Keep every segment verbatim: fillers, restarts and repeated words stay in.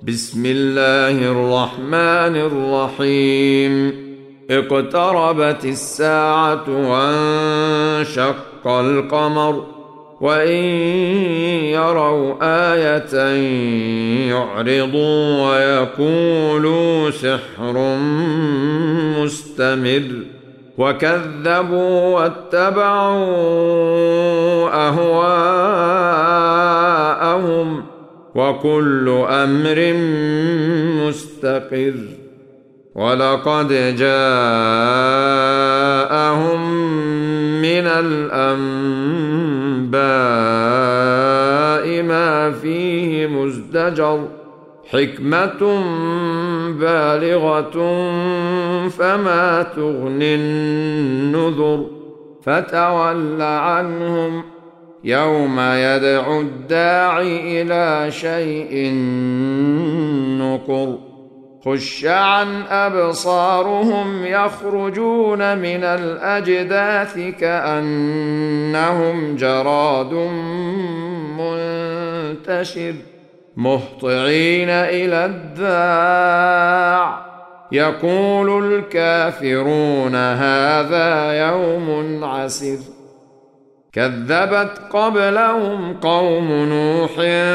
بسم الله الرحمن الرحيم. اقتربت الساعة وانشق القمر وإن يروا آية يعرضوا ويقولوا سحر مستمر وكذبوا واتبعوا أهواءهم وكل أمر مستقر. ولقد جاءهم من الأنباء ما فيه مزدجر حكمة بالغة فما تغني النذر. فتول عنهم يوم يدعو الداعي إلى شيء نكر. خش عن أبصارهم يخرجون من الأجداث كأنهم جراد منتشر مهطعين إلى الداع يقول الكافرون هذا يوم عسر. كذبت قبلهم قوم نوح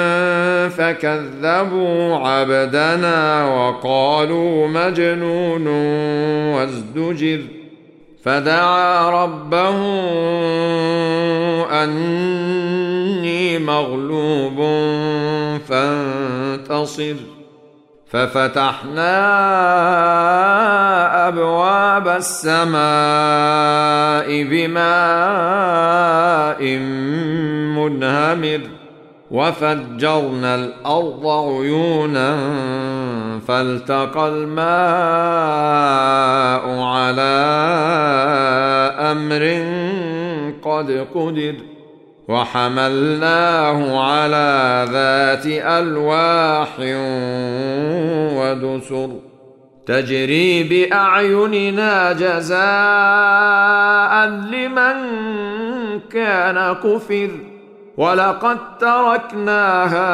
فكذبوا عبدنا وقالوا مجنون وازدجر. فدعا ربه أني مغلوب فانتصر. ففتحنا أبواب السماء بماء منهمر وفجرنا الأرض عيونا فالتقى الماء على أمر قد قدر. وحملناه على ذات ألواح ودسر تجري بأعيننا جزاء لمن كان كفر. ولقد تركناها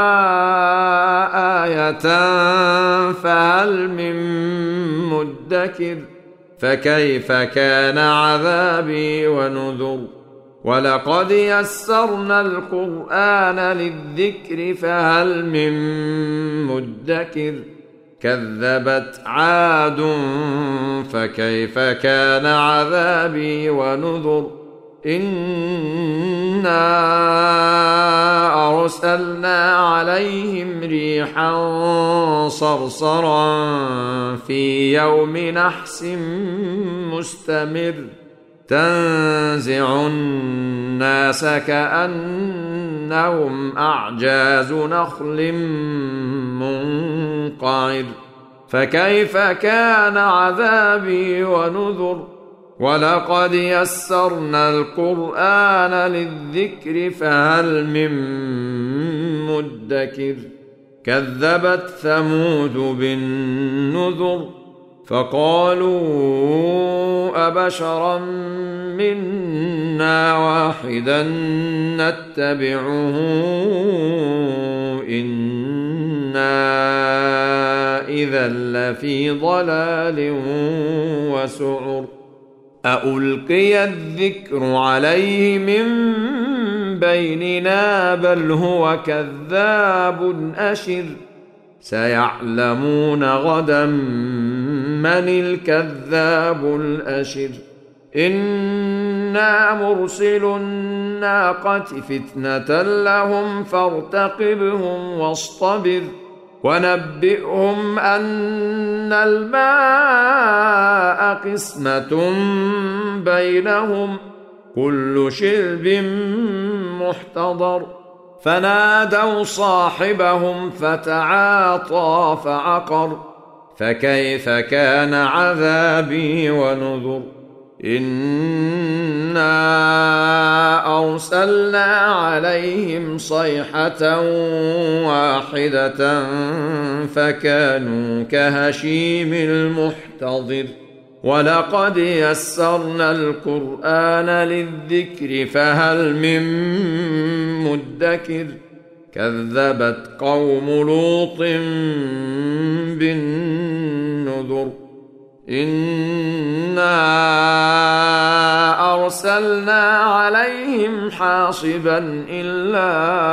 آية فهل من مدكر. فكيف كان عذابي ونذر. ولقد يسرنا القرآن للذكر فهل من مدكر. كذبت عاد فكيف كان عذابي ونذر. إنا أرسلنا عليهم ريحا صرصرا في يوم نحس مستمر تنزع الناس كأنهم أعجاز نخل منقعر. فكيف كان عذابي ونذر. ولقد يسرنا القرآن للذكر فهل من مدكر. كذبت ثمود بالنذر فقالوا أبشرا منا واحدا نتبعه إنا إذا لفي ضلال وسعر. أألقي الذكر عليه من بيننا بل هو كذاب أشر. سيعلمون غدا من الكذاب الأشر. إنا مرسل الناقة فتنة لهم فارتقبهم واصطبر. ونبئهم أن الماء قسمة بينهم كل شرب محتضر. فنادوا صاحبهم فتعاطى فعقر. فكيف كان عذابي ونذر. إنا أرسلنا عليهم صيحة واحدة فكانوا كهشيم المحتضر. ولقد يسرنا القرآن للذكر فهل من مدكر. كذبت قوم لوط بالنذر إنا أرسلنا عليهم حاصبا إلا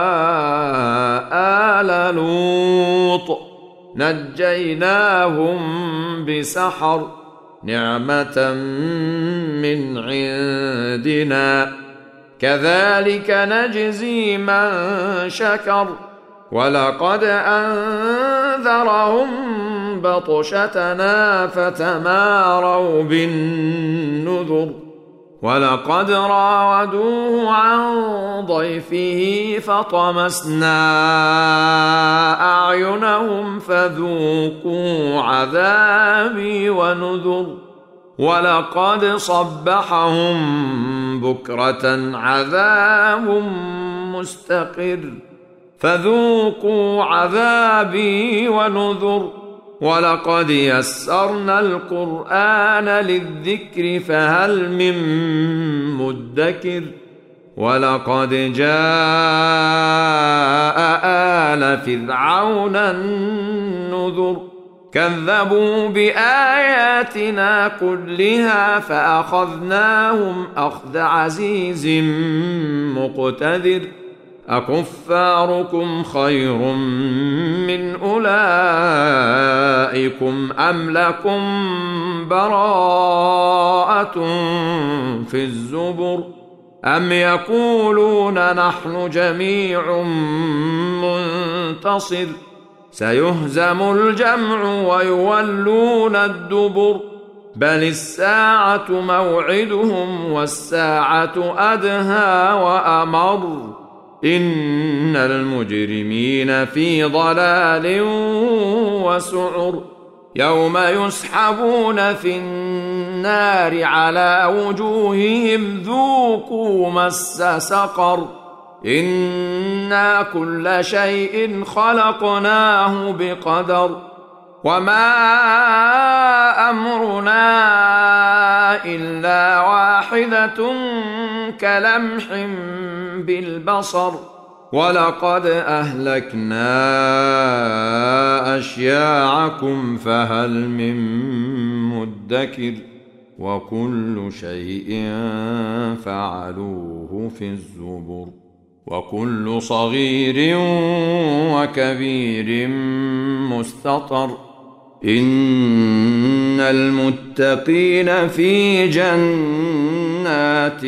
آل لوط نجيناهم بسحر نعمة من عندنا كذلك نجزي من شكر ولقد أنذرهم بطشتنا فتماروا بالنذر ولقد راودوه عن ضيفه فطمسنا أعينهم فذوقوا عذابي ونذر ولقد صبحهم بكرة عذاب مستقر فذوقوا عذابي ونذر ولقد يسرنا القرآن للذكر فهل من مدكر ولقد جاء آل فرعون النذر كذبوا بآياتنا كلها فأخذناهم أخذ عزيز مقتدر أكفاركم خير من أولئكم أم لكم براءة في الزبر أم يقولون نحن جميع منتصر سيهزم الجمع ويولون الدبر بل الساعة موعدهم والساعة أدهى وأمر إن المجرمين في ضلال وسعر يوم يسحبون في النار على وجوههم ذوقوا مس سقر إنا كل شيء خلقناه بقدر وما أمرنا إلا واحدة كلمح بالبصر ولقد أهلكنا أشياعكم فهل من مدكر وكل شيء فعلوه في الزبر وكل صغير وكبير مستطر إن المتقين في جنات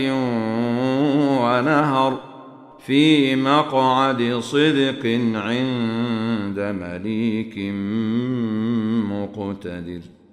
ونهر في مقعد صدق عند مليك مقتدر.